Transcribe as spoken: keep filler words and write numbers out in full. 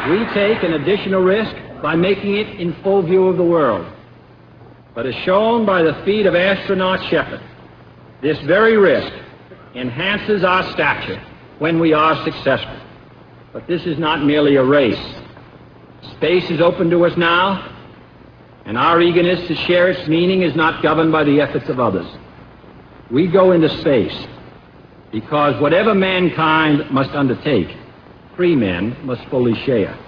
We take an additional risk by making it in full view of the world. But as shown by the feat of astronaut Shepard, this very risk enhances our stature when we are successful. But this is not merely a race. Space is open to us now, and our eagerness to share its meaning is not governed by the efforts of others. We go into space because whatever mankind must undertake, free men must fully share.